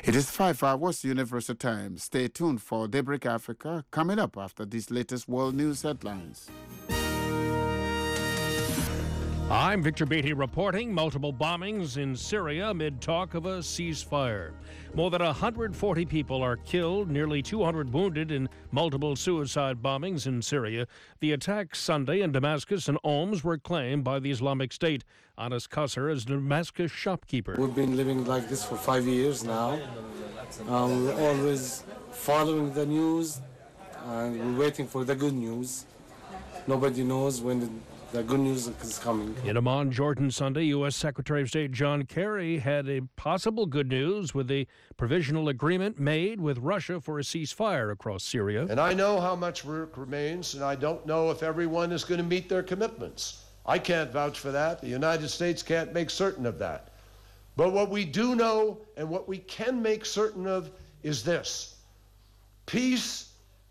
It is 5 hours Universal Time. Stay tuned for Daybreak Africa coming up after these latest world news headlines. I'm Victor Beatty reporting multiple bombings in Syria amid talk of a ceasefire. More than 140 people are killed, nearly 200 wounded in multiple suicide bombings in Syria. The attacks Sunday in Damascus and Homs were claimed by the Islamic State. Anas Qasser is a Damascus shopkeeper. We've been living like this for 5 years now. We're always following the news and we're waiting for the good news. Nobody knows when the good news is coming. In Amman, Jordan, Sunday, U.S. Secretary of State John Kerry had a possible good news with a provisional agreement made with Russia for a ceasefire across Syria. And I know how much work remains, and I don't know if everyone is going to meet their commitments. I can't vouch for that. The United States can't make certain of that. But what we do know and what we can make certain of is this: peace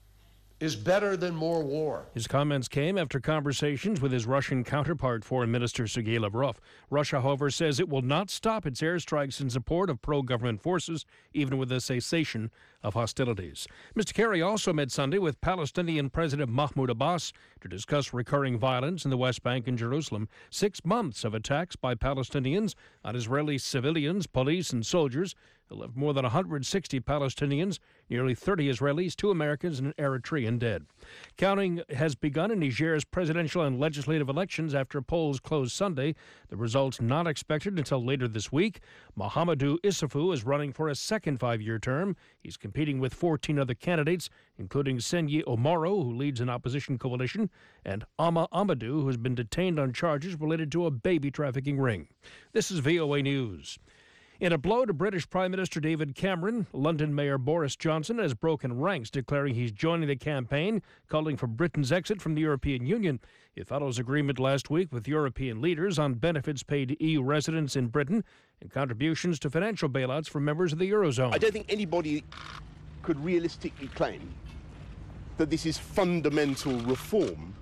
is better than more war. His comments came after conversations with his Russian counterpart, Foreign Minister Sergei Lavrov. Russia, however, says it will not stop its airstrikes in support of pro-government forces, even with a cessation of hostilities. Mr. Kerry also met Sunday with Palestinian President Mahmoud Abbas to discuss recurring violence in the West Bank and Jerusalem. 6 months of attacks by Palestinians on Israeli civilians, police, and soldiers have left more than 160 Palestinians, nearly 30 Israelis, 2 Americans, and an Eritrean dead. Counting has begun in Niger's presidential and legislative elections after polls closed Sunday. The results not expected until later this week. Mahamadou Issoufou is running for a second 5-year term. He's competing with 14 other candidates, including Senyi Omoro, who leads an opposition coalition, and Ama Amadou, who has been detained on charges related to a baby trafficking ring. This is VOA News. In a blow to British Prime Minister David Cameron, London Mayor Boris Johnson has broken ranks, declaring he's joining the campaign, calling for Britain's exit from the European Union. It follows agreement last week with European leaders on benefits paid to EU residents in Britain and contributions to financial bailouts for members of the Eurozone. I don't think anybody could realistically claim that this is fundamental reform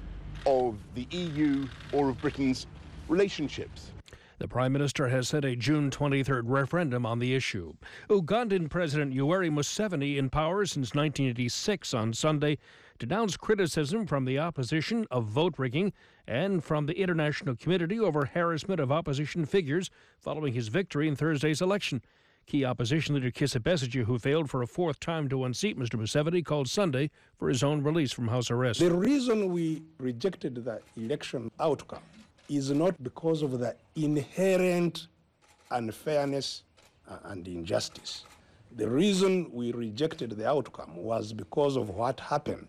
of the EU or of Britain's relationships. The Prime Minister has set a June 23rd referendum on the issue. Ugandan President Yoweri Museveni, in power since 1986, on Sunday denounced criticism from the opposition of vote rigging and from the international community over harassment of opposition figures following his victory in Thursday's election. Key opposition leader Kizza Besigye, who failed for a 4th time to unseat Mr. Museveni, called Sunday for his own release from house arrest. The reason we rejected the election outcome is not because of the inherent unfairness and injustice. The reason we rejected the outcome was because of what happened.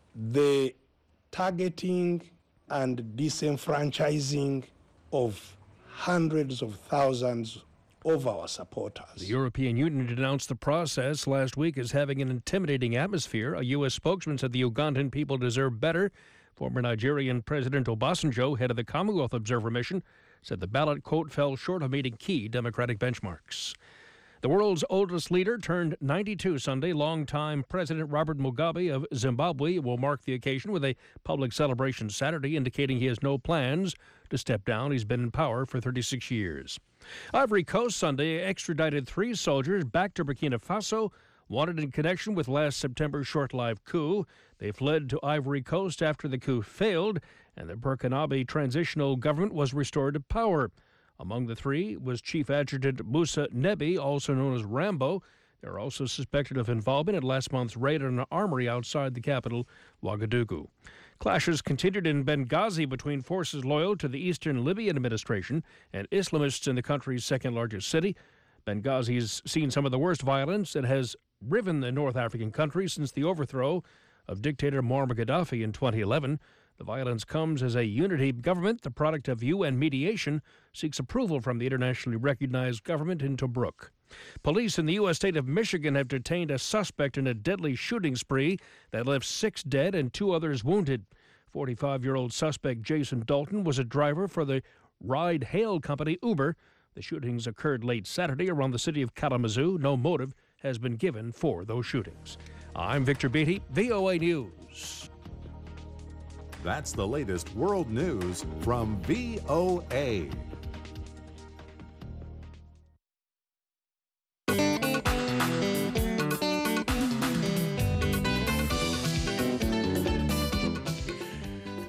The targeting and disenfranchising of hundreds of thousands of our supporters. The European Union denounced the process last week as having an intimidating atmosphere. A U.S. spokesman said the Ugandan people deserve better. Former Nigerian President Obasanjo, head of the Commonwealth Observer Mission, said the ballot, quote, fell short of meeting key democratic benchmarks. The world's oldest leader turned 92 Sunday. Longtime President Robert Mugabe of Zimbabwe will mark the occasion with a public celebration Saturday, indicating he has no plans to step down. He's been in power for 36 years. Ivory Coast Sunday extradited 3 soldiers back to Burkina Faso, wanted in connection with last September's short-lived coup. They fled to Ivory Coast after the coup failed, and the Burkinabe transitional government was restored to power. Among the 3 was Chief Adjutant Moussa Nebi, also known as Rambo. They're also suspected of involvement in last month's raid on an armory outside the capital, Ouagadougou. Clashes continued in Benghazi between forces loyal to the Eastern Libyan administration and Islamists in the country's second-largest city. Benghazi's seen some of the worst violence and has riven the North African country since the overthrow of dictator Muammar Gaddafi in 2011. The violence comes as a unity government, the product of UN mediation, seeks approval from the internationally recognized government in Tobruk. Police in the U.S. state of Michigan have detained a suspect in a deadly shooting spree that left 6 dead and 2 others wounded. 45-year-old suspect Jason Dalton was a driver for the ride-hail company Uber. The shootings occurred late Saturday around the city of Kalamazoo. No motive has been given for those shootings. I'm Victor Beatty, VOA News. That's the latest world news from VOA.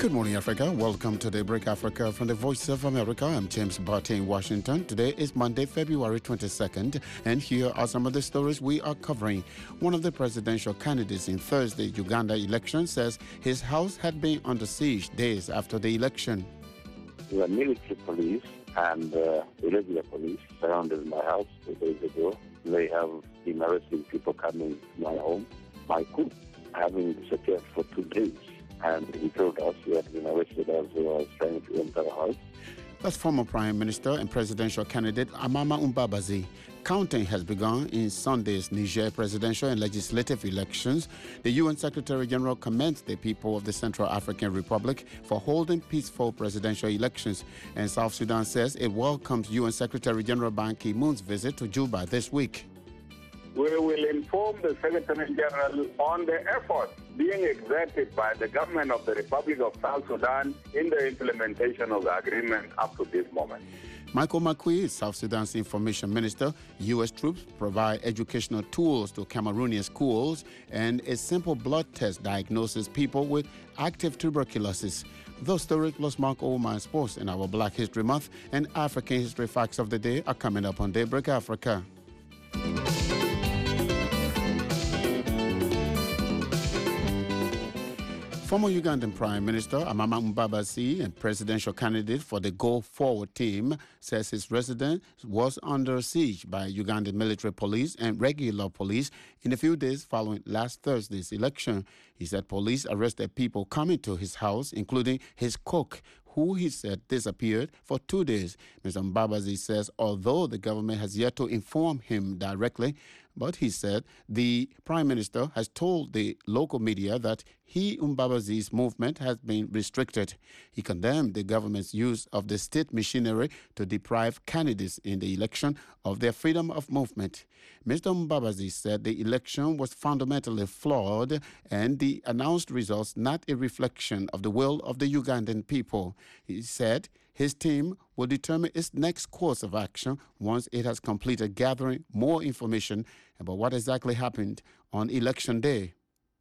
Good morning, Africa. Welcome to Daybreak Africa from the Voice of America. I'm James Barty in Washington. Today is Monday, February 22nd, and here are some of the stories we are covering. One of the presidential candidates in Thursday's Uganda election says his house had been under siege days after the election. The military police and irregular police surrounded my house 2 days ago. They have been arresting people coming to my home. My cook having disappeared for 2 days. And he told us he had been arrested as he was trying to enter the house. That's former Prime Minister and presidential candidate Amama Mbabazi. Counting has begun in Sunday's Niger presidential and legislative elections. The UN Secretary General commends the people of the Central African Republic for holding peaceful presidential elections. And South Sudan says it welcomes UN Secretary General Ban Ki-moon's visit to Juba this week. We will inform the Secretary General on the efforts being exerted by the government of the Republic of South Sudan in the implementation of the agreement up to this moment. Michael Makui is South Sudan's information minister. U.S. troops provide educational tools to Cameroonian schools, and a simple blood test diagnoses people with active tuberculosis. Those stories plus Mark Oman Sports in our Black History Month and African History Facts of the Day are coming up on Daybreak Africa. Former Ugandan Prime Minister Amama Mbabazi and presidential candidate for the Go Forward team says his residence was under siege by Ugandan military police and regular police in the few days following last Thursday's election. He said police arrested people coming to his house, including his cook, who he said disappeared for 2 days. Mr. Mbabazi says although the government has yet to inform him directly, but he said the Prime Minister has told the local media that Mbabazi's movement has been restricted. He condemned the government's use of the state machinery to deprive candidates in the election of their freedom of movement. Mr. Mbabazi said the election was fundamentally flawed and the announced results not a reflection of the will of the Ugandan people. He said his team will determine its next course of action once it has completed gathering more information about what exactly happened on Election Day.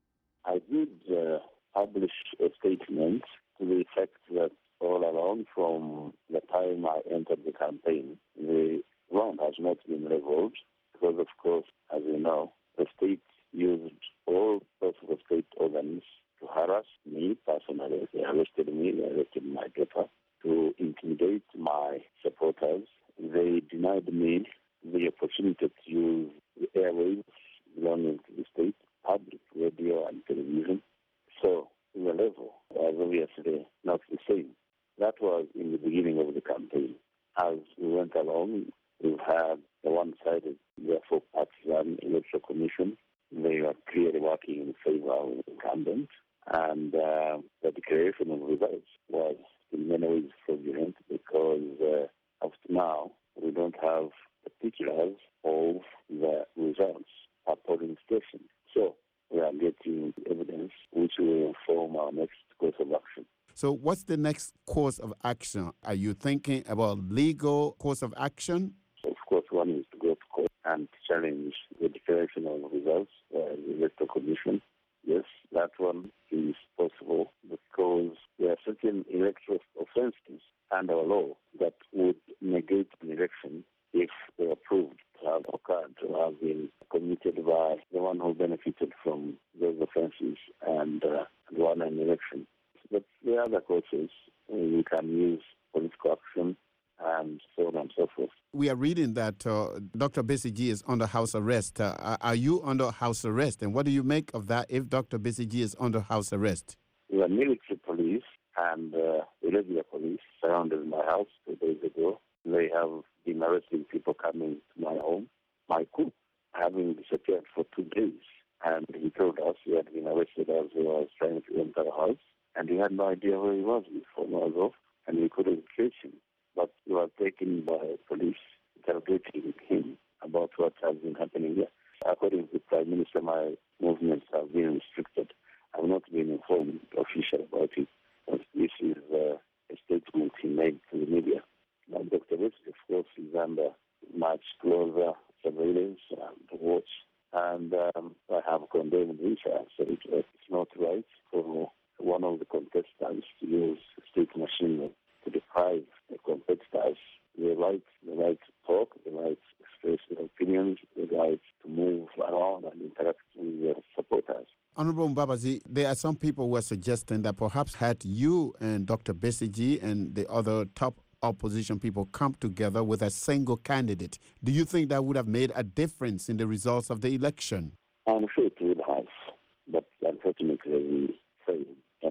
I did publish a statement to the effect that all along from the time I entered the campaign, the ground has not been leveled because, of course, as you know, the state used all possible state organs to harass me personally. They arrested me, they arrested my daughter, to intimidate my supporters. They denied me the opportunity to use the airwaves belonging to the state, public radio and television. So the level was obviously not the same. That was in the beginning of the campaign. As we went along, we've had the one-sided, therefore partisan electoral commission. They were clearly working in favor of the incumbent, and the declaration of results was in many ways fraudulent because up to now we don't have particulars of the results at polling stations. So we are getting evidence which will inform our next course of action. So what's the next course of action? Are you thinking about legal course of action? Of course, one is to go to court and challenge the declaration of results by the Electoral Commission. Yes, that one is possible because there are certain electoral offences under our law that would negate an election if they are proved to have occurred, to have been committed by the one who benefited from those offences and won an election. But there are other courses. We can use political action and so on and so forth. We are reading that Dr. Besigye is under house arrest. Are you under house arrest? And what do you make of that if Dr. Besigye is under house arrest? The military police and irregular police surrounded my house 2 days ago. They have been arresting people coming to my home. My cook having disappeared for 2 days. And he told us he had been arrested as he was trying to enter the house. And we had no idea where he was before he was off. And we couldn't trace him. But we were taken by police, interrogating him about what has been happening here. According to the Prime Minister, my movements have been restricted. I have not been informed officially about it. But this is a statement he made to the media. Now, Dr. Besigye, of course, is under much closer surveillance and watch. And I have condemned this. I said it's not right for one one of the contestants use state machinery to deprive the competitors the right to talk, the right to express their opinions, the right to move around and interact with their supporters. Honorable Mbabazi, there are some people who are suggesting that perhaps had you and Dr. Besigye and the other top opposition people come together with a single candidate, do you think that would have made a difference in the results of the election? I'm sure it would have, but unfortunately we failed.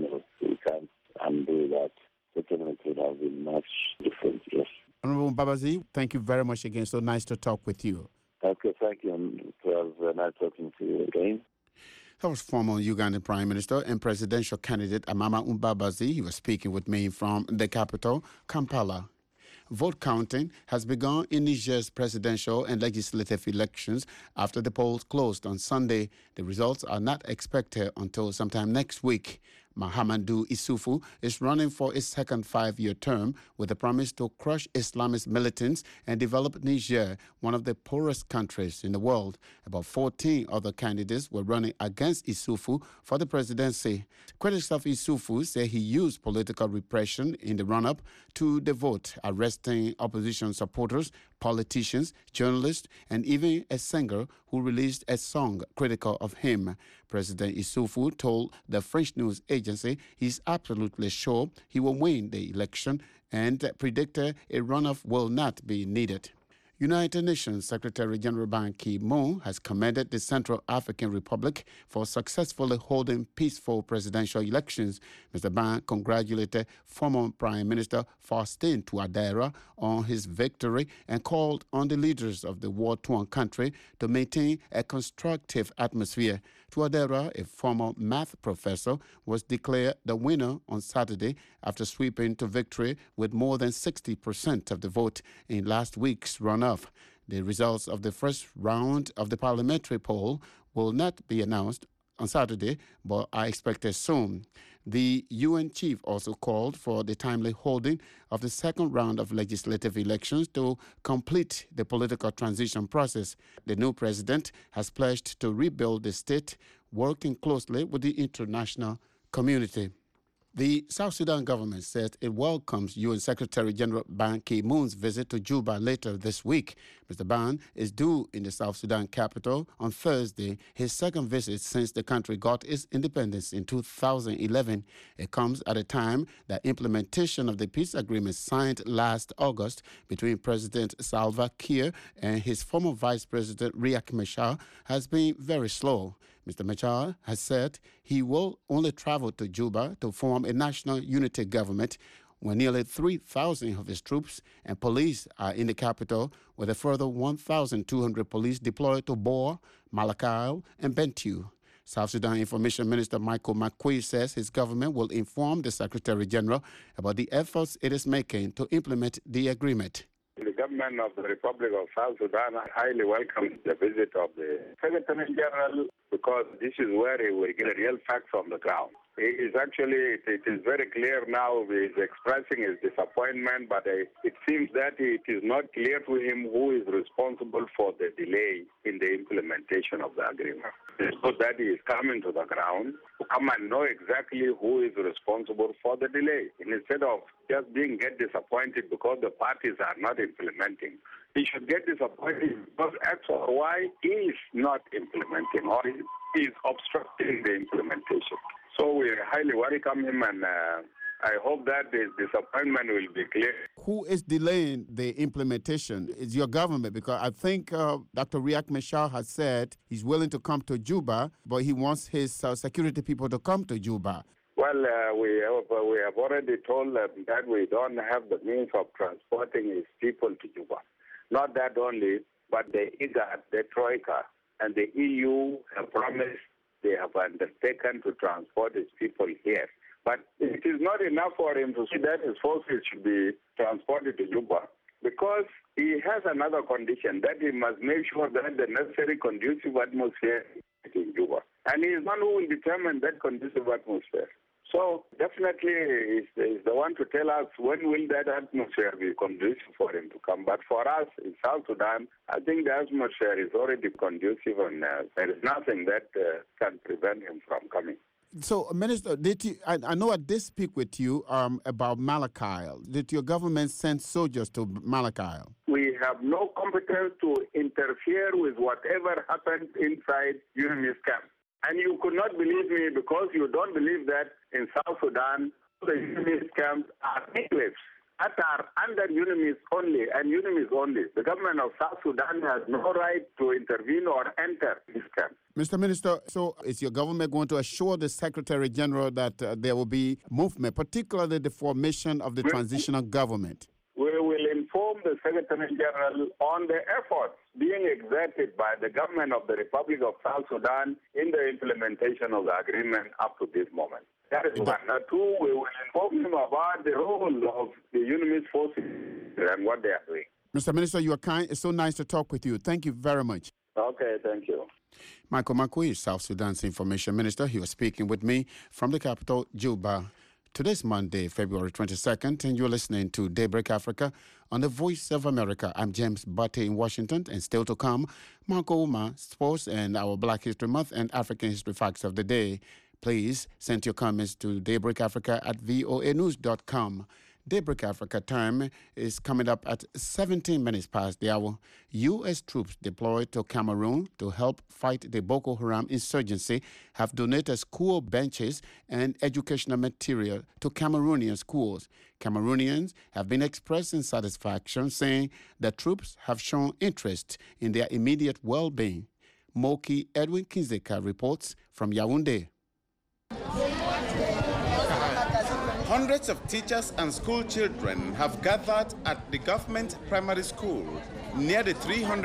We can't undo that. Certainly it would have been much different, yes. Honorable Mbabazi, thank you very much again. So nice to talk with you. Okay, thank you. And it was nice talking to you again. That was former Ugandan Prime Minister and presidential candidate Amama Mbabazi. He was speaking with me from the capital, Kampala. Vote counting has begun in Niger's presidential and legislative elections after the polls closed on Sunday. The results are not expected until sometime next week. Mahamadou Issoufou is running for his second 5-year term with a promise to crush Islamist militants and develop Niger, one of the poorest countries in the world. About 14 other candidates were running against Issoufou for the presidency. Critics of Issoufou say he used political repression in the run-up to the vote, arresting opposition supporters, politicians, journalists, and even a singer who released a song critical of him. President Issoufou told the French news agency he's absolutely sure he will win the election and predicted a runoff will not be needed. United Nations Secretary General Ban Ki-moon has commended the Central African Republic for successfully holding peaceful presidential elections. Mr. Ban congratulated former Prime Minister Faustin Touadéra on his victory and called on the leaders of the war-torn country to maintain a constructive atmosphere. Touadéra, a former math professor, was declared the winner on Saturday after sweeping to victory with more than 60% of the vote in last week's runoff. The results of the first round of the parliamentary poll will not be announced on Saturday, but are expected soon. The UN chief also called for the timely holding of the second round of legislative elections to complete the political transition process. The new president has pledged to rebuild the state, working closely with the international community. The South Sudan government says it welcomes UN Secretary General Ban Ki-moon's visit to Juba later this week. Mr. Ban is due in the South Sudan capital on Thursday, his second visit since the country got its independence in 2011. It comes at a time that implementation of the peace agreement signed last August between President Salva Kiir and his former Vice President Riek Machar has been very slow. Mr. Machar has said he will only travel to Juba to form a national unity government when nearly 3,000 of his troops and police are in the capital, with a further 1,200 police deployed to Bor, Malakal, and Bentiu. South Sudan Information Minister Michael McQueen says his government will inform the Secretary General about the efforts it is making to implement the agreement. The government of the Republic of South Sudan highly welcomes the visit of the Secretary General because this is where he will get real facts on the ground. It is very clear now. He is expressing his disappointment, but it seems that it is not clear to him who is responsible for the delay in the implementation of the agreement. So that he is coming to the ground to come and know exactly who is responsible for the delay. And instead of just get disappointed because the parties are not implementing, he should get disappointed because X or Y is not implementing or is obstructing the implementation. So we highly welcome him, and I hope that his disappointment will be clear. Who is delaying the implementation? Is your government? Because I think Dr. Riek Machar has said he's willing to come to Juba, but he wants his security people to come to Juba. Well, we have already told them that we don't have the means of transporting his people to Juba. Not that only, but the IGAD, the Troika, and the EU have promised, they have undertaken to transport his people here. But it is not enough for him to see that his forces should be transported to Juba, because he has another condition, that he must make sure that the necessary conducive atmosphere is in Juba. And he is one who will determine that conducive atmosphere. So definitely is the one to tell us when will that atmosphere be conducive for him to come. But for us in South Sudan, I think the atmosphere is already conducive, and there is nothing that can prevent him from coming. So, Minister, did you? I know I did speak with you about Malakal. Did your government send soldiers to Malakal? We have no competence to interfere with whatever happens inside UNMISS camp. And you could not believe me because you don't believe that in South Sudan, the UNMISS camps are enclaves that are under UNMISS only and UNMISS only. The government of South Sudan has no right to intervene or enter this camp. Mr. Minister, so is your government going to assure the Secretary General that there will be movement, particularly the formation of the transitional government? We will inform the Secretary General on the efforts being exerted by the government of the Republic of South Sudan in the implementation of the agreement up to this moment. That is one. Two, we will inform him about the role of the UNMISS forces and what they are doing. Mr. Minister, you are kind. It's so nice to talk with you. Thank you very much. Okay, thank you. Michael Makui is South Sudan's information minister. He was speaking with me from the capital, Juba. Today's Monday, February 22nd, and you're listening to Daybreak Africa on the Voice of America. I'm James Butte in Washington, and still to come, Marco Uma, sports, and our Black History Month and African History Facts of the Day. Please send your comments to daybreakafrica@voanews.com. Daybreak Africa time is coming up at 17 minutes past the hour. U.S. troops deployed to Cameroon to help fight the Boko Haram insurgency have donated school benches and educational material to Cameroonian schools. Cameroonians have been expressing satisfaction, saying the troops have shown interest in their immediate well-being. Moki Edwin Kinzeka reports from Yaoundé. Hundreds of teachers and school children have gathered at the government primary school near the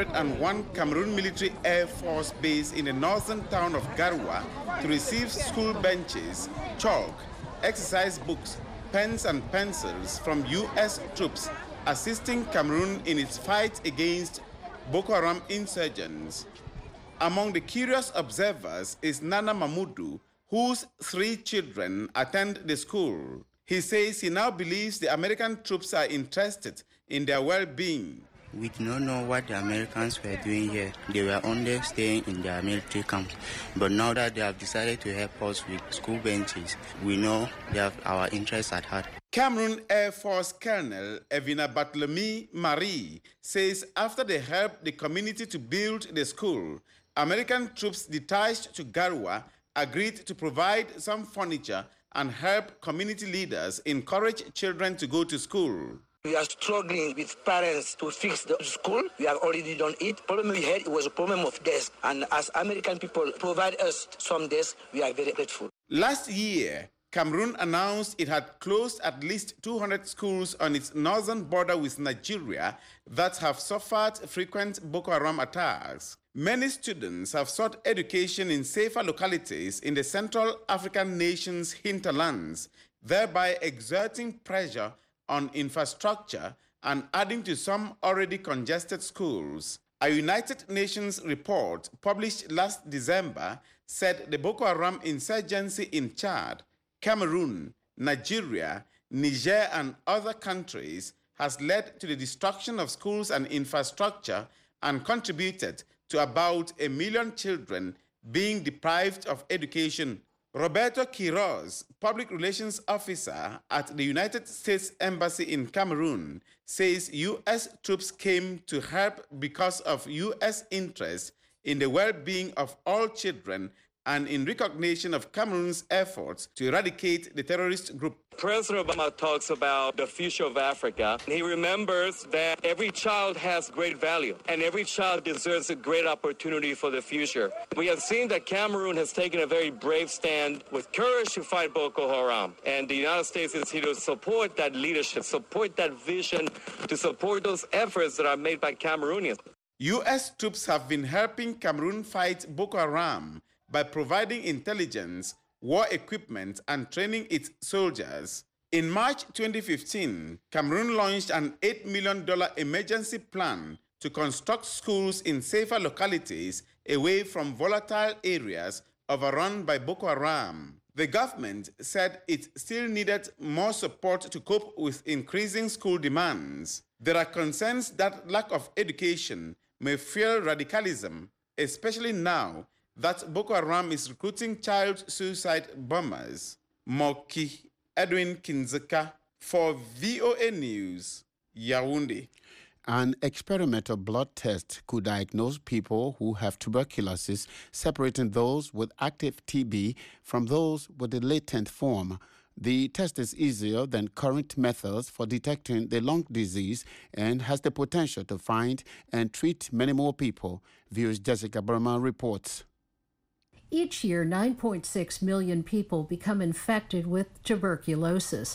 301 Cameroon Military Air Force base in the northern town of Garoua to receive school benches, chalk, exercise books, pens and pencils from U.S. troops assisting Cameroon in its fight against Boko Haram insurgents. Among the curious observers is Nana Mamudu, whose 3 children attend the school. He says he now believes the American troops are interested in their well-being. We do not know what the Americans were doing here. They were only staying in their military camps. But now that they have decided to help us with school benches, we know they have our interests at heart. Cameroon Air Force Colonel Evina Barthélemy Marie says after they helped the community to build the school, American troops detached to Garoua agreed to provide some furniture and help community leaders encourage children to go to school. We are struggling with parents to fix the school. We have already done it. The problem we had was a problem of desks. And as American people provide us some desks, we are very grateful. Last year, Cameroon announced it had closed at least 200 schools on its northern border with Nigeria that have suffered frequent Boko Haram attacks. Many students have sought education in safer localities in the Central African nation's hinterlands, thereby exerting pressure on infrastructure and adding to some already congested schools. A United Nations report published last December said the Boko Haram insurgency in Chad, Cameroon, Nigeria, Niger, and other countries has led to the destruction of schools and infrastructure and contributed to about 1 million children being deprived of education. Roberto Quiroz, public relations officer at the United States Embassy in Cameroon, says U.S. troops came to help because of U.S. interest in the well-being of all children and in recognition of Cameroon's efforts to eradicate the terrorist group. President Obama talks about the future of Africa. He remembers that every child has great value and every child deserves a great opportunity for the future. We have seen that Cameroon has taken a very brave stand with courage to fight Boko Haram. And the United States is here to support that leadership, support that vision, to support those efforts that are made by Cameroonians. U.S. troops have been helping Cameroon fight Boko Haram by providing intelligence, war equipment, and training its soldiers. In March 2015, Cameroon launched an $8 million emergency plan to construct schools in safer localities away from volatile areas overrun by Boko Haram. The government said it still needed more support to cope with increasing school demands. There are concerns that lack of education may fuel radicalism, especially now that Boko Haram is recruiting child suicide bombers. Moki Edwin Kinzeka for VOA News, Yaoundé. An experimental blood test could diagnose people who have tuberculosis, separating those with active TB from those with the latent form. The test is easier than current methods for detecting the lung disease and has the potential to find and treat many more people. Viewers Jessica Burma reports. Each year, 9.6 million people become infected with tuberculosis.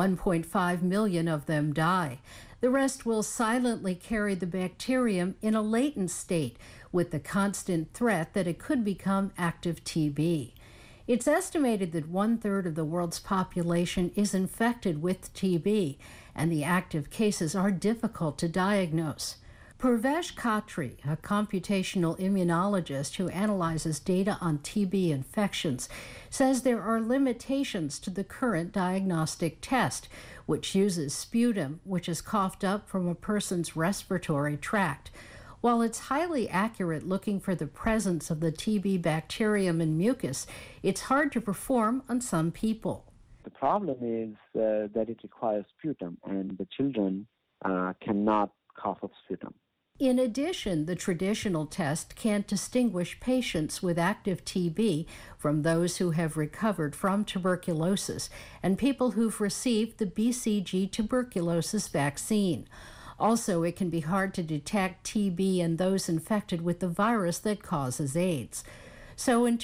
1.5 million of them die. The rest will silently carry the bacterium in a latent state, with the constant threat that it could become active TB. It's estimated that 1/3 of the world's population is infected with TB, and the active cases are difficult to diagnose. Purvesh Khatri, a computational immunologist who analyzes data on TB infections, says there are limitations to the current diagnostic test, which uses sputum, which is coughed up from a person's respiratory tract. While it's highly accurate looking for the presence of the TB bacterium in mucus, it's hard to perform on some people. The problem is that it requires sputum, and the children cannot cough up sputum. In addition, the traditional test can't distinguish patients with active TB from those who have recovered from tuberculosis and people who've received the BCG tuberculosis vaccine. Also, it can be hard to detect TB in those infected with the virus that causes AIDS. So in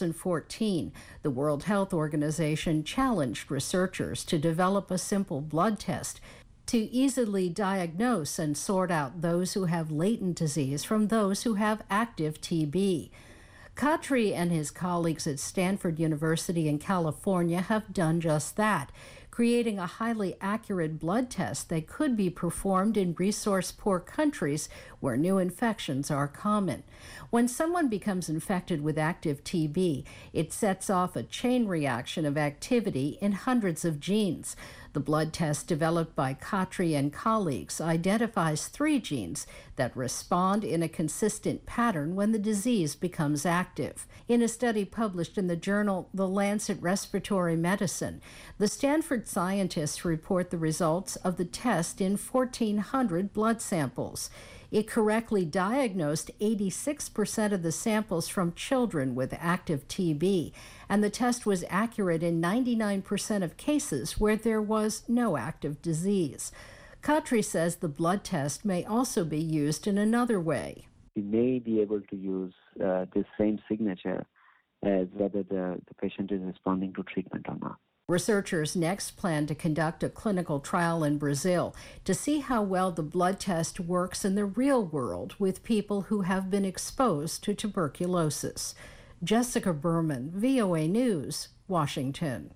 2014, the World Health Organization challenged researchers to develop a simple blood test to easily diagnose and sort out those who have latent disease from those who have active TB. Khatri and his colleagues at Stanford University in California have done just that, creating a highly accurate blood test that could be performed in resource-poor countries where new infections are common. When someone becomes infected with active TB, it sets off a chain reaction of activity in hundreds of genes. The blood test developed by Khatri and colleagues identifies 3 genes that respond in a consistent pattern when the disease becomes active. In a study published in the journal The Lancet Respiratory Medicine, the Stanford scientists report the results of the test in 1,400 blood samples. It correctly diagnosed 86% of the samples from children with active TB, and the test was accurate in 99% of cases where there was no active disease. Khatri says the blood test may also be used in another way. We may be able to use this same signature as whether the patient is responding to treatment or not. Researchers next plan to conduct a clinical trial in Brazil to see how well the blood test works in the real world with people who have been exposed to tuberculosis. Jessica Berman, VOA News, Washington.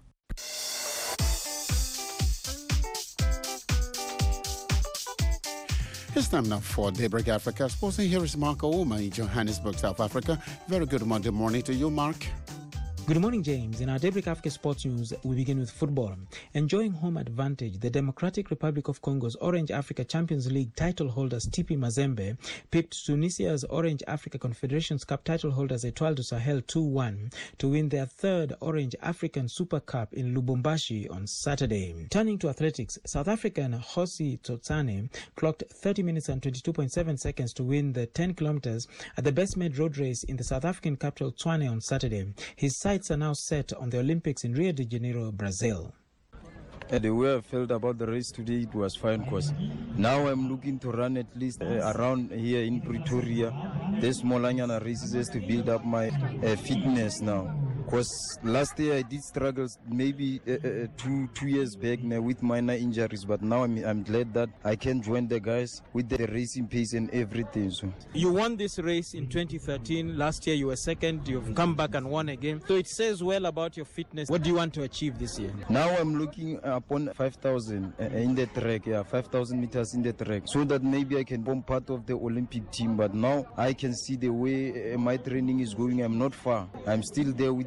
It's time now for Daybreak Africa Sports, and here is Mark Ouma in Johannesburg, South Africa. Very good Monday morning to you, Mark. Good morning, James. In our Daybreak Africa Sports News, we begin with football. Enjoying home advantage, the Democratic Republic of Congo's Orange Africa Champions League title holders TP Mazembe pipped Tunisia's Orange Africa Confederations Cup title holders Etoile du Sahel 2-1 to win their third Orange African Super Cup in Lubumbashi on Saturday. Turning to athletics, South African Hosi Tsotsane clocked 30 minutes and 22.7 seconds to win the 10 kilometers at the best-made road race in the South African capital Tshwane on Saturday. His sights are now set on the Olympics in Rio de Janeiro, Brazil. The way I felt about the race today, it was fine because now I'm looking to run at least around here in Pretoria. There's small races to build up my fitness now. Because last year I did struggle maybe 2 years back now with minor injuries, but now I'm glad that I can join the guys with the racing pace and everything. So. You won this race in 2013. Last year you were second. You've come back and won again. So it says well about your fitness. What do you want to achieve this year? Now I'm looking upon 5,000 in the track, 5,000 meters in the track, so that maybe I can become part of the Olympic team. But now I can see the way my training is going. I'm not far. I'm still there with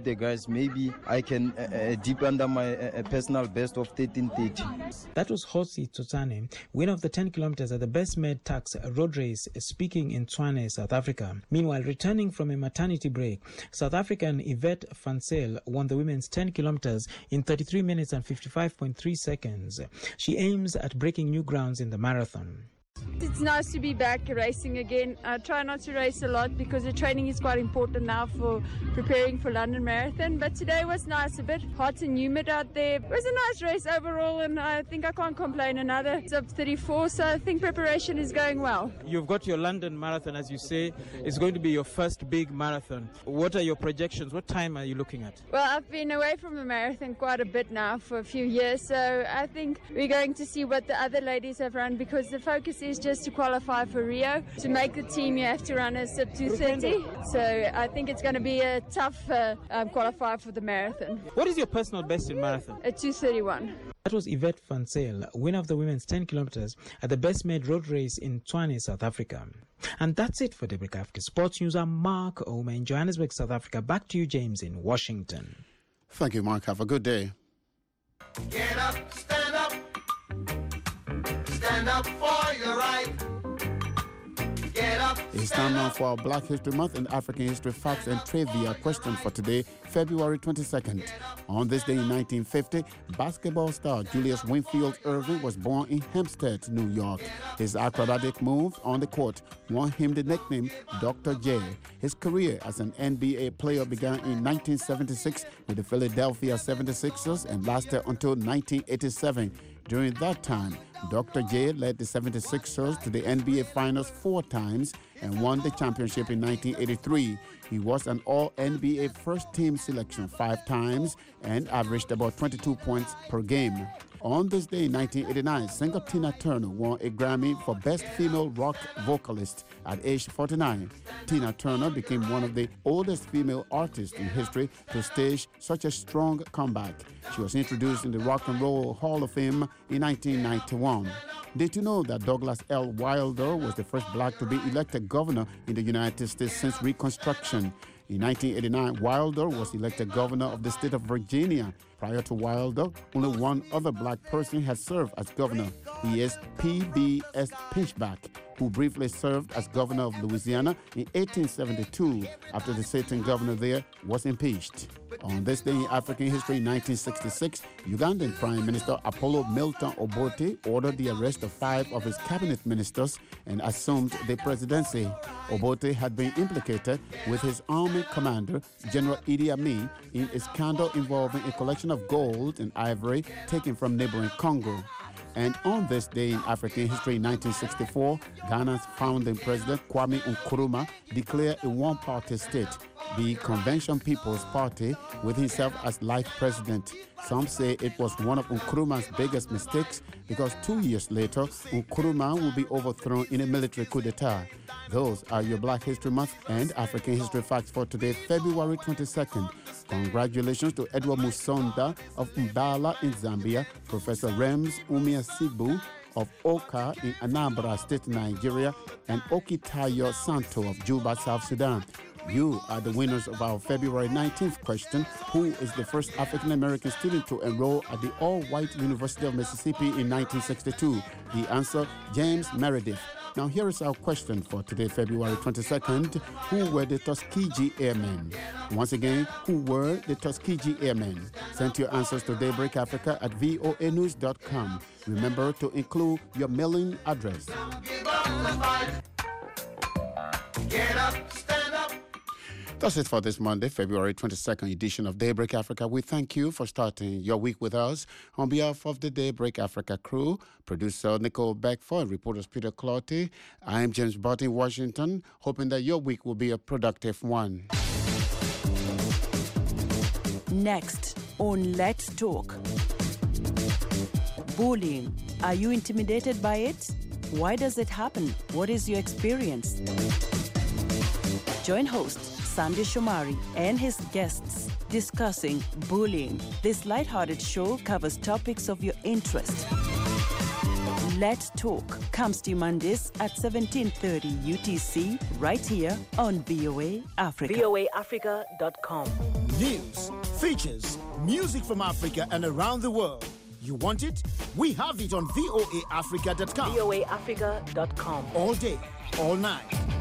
the guys. Maybe I can dip under my personal best of 13:30. That was Hosi Totane, winner of the 10 kilometers at the Best Made Tax road race, speaking in Tshwane, South Africa. Meanwhile, returning from a maternity break, South African Yvette van Zyl won the women's 10 kilometers in 33 minutes and 55.3 seconds. She aims at breaking new grounds in the marathon. It's nice to be back racing again. I try not to race a lot because the training is quite important now for preparing for London Marathon. But today was nice, a bit hot and humid out there. It was a nice race overall, and I think I can't complain. Another sub 34, so I think preparation is going well. You've got your London Marathon, as you say. It's going to be your first big marathon. What are your projections? What time are you looking at? Well, I've been away from the marathon quite a bit now for a few years, so I think we're going to see what the other ladies have run, because the focus is just to qualify for Rio. To make the team, you have to run a sub 2:30. So I think it's going to be a tough qualifier for the marathon. What is your personal best in marathon? A 2:31. That was Yvette van Zyl, winner of the women's 10 kilometers at the Best Made road race in Tshwane, South Africa. And that's it for Daybreak Africa Sports News. I'm Mark Omer in Johannesburg, South Africa. Back to you, James, in Washington. Thank you, Mark. Have a good day. Get up, stand up. Stand up for your right. Get up, it's time now for our Black History Month and African History Facts and Trivia question for today, February 22nd. On this day in 1950, basketball star Julius Winfield Irving was born in Hempstead, New York. His acrobatic moves on the court won him the nickname Dr. J. His career as an NBA player began in 1976 with the Philadelphia 76ers and lasted until 1987. During that time, Dr. J led the 76ers to the NBA Finals 4 times and won the championship in 1983. He was an All-NBA first-team selection 5 times and averaged about 22 points per game. On this day in 1989, singer Tina Turner won a Grammy for Best Female Rock Vocalist at age 49. Tina Turner became one of the oldest female artists in history to stage such a strong comeback. She was introduced in the Rock and Roll Hall of Fame in 1991. Did you know that Douglas L. Wilder was the first black to be elected governor in the United States since Reconstruction? In 1989, Wilder was elected governor of the state of Virginia. Prior to Wilder, only one other black person had served as governor. He is P.B.S. Pinchback, who briefly served as governor of Louisiana in 1872 after the sitting governor there was impeached. On this day in African history in 1966, Ugandan Prime Minister Apollo Milton Obote ordered the arrest of 5 of his cabinet ministers and assumed the presidency. Obote had been implicated with his army commander, General Idi Amin, in a scandal involving a collection of gold and ivory taken from neighboring Congo. And on this day in African history in 1964, Ghana's founding president Kwame Nkrumah declared a one-party state, the Convention People's Party, with himself as life president. Some say it was one of Nkrumah's biggest mistakes because 2 years later, Nkrumah will be overthrown in a military coup d'etat. Those are your Black History Month and African History Facts for today, February 22nd. Congratulations to Edward Musonda of Mbala in Zambia, Professor Rems Umiasibu of Oka in Anambra State, Nigeria, and Okitayo Santo of Juba, South Sudan. You are the winners of our February 19th question. Who is the first African-American student to enroll at the all-white University of Mississippi in 1962? The answer, James Meredith. Now here is our question for today, February 22nd. Who were the Tuskegee Airmen? Once again, who were the Tuskegee Airmen? Send your answers to Daybreak Africa at voanews.com. Remember to include your mailing address. Get up, stand up. That's it for this Monday, February 22nd edition of Daybreak Africa. We thank you for starting your week with us. On behalf of the Daybreak Africa crew, producer Nicole Beckford, and reporters Peter Clotty, I'm James Barton in Washington, hoping that your week will be a productive one. Next on Let's Talk. Bullying. Are you intimidated by it? Why does it happen? What is your experience? Join host Sandy Shomari and his guests discussing bullying. This lighthearted show covers topics of your interest. Let's Talk comes to you Mondays at 17:30 UTC right here on VOA Africa. voaafrica.com. news, features, music from Africa and around the world. You want it? We have it on voaafrica.com. voaafrica.com. All day, all night.